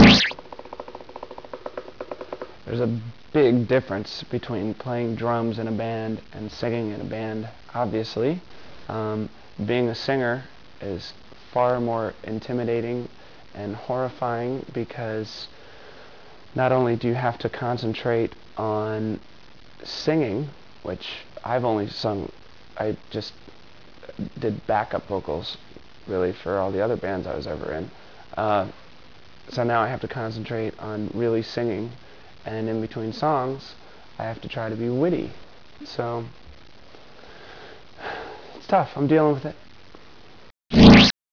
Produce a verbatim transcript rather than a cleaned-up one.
There's a big difference between playing drums in a band and singing in a band, obviously. Um, being a singer is far more intimidating and horrifying because not only do you have to concentrate on singing, which I've only sung, I just did backup vocals really for all the other bands I was ever in. Uh, so now I have to concentrate on really singing, and in between songs I have to try to be witty. So it's tough. I'm dealing with it.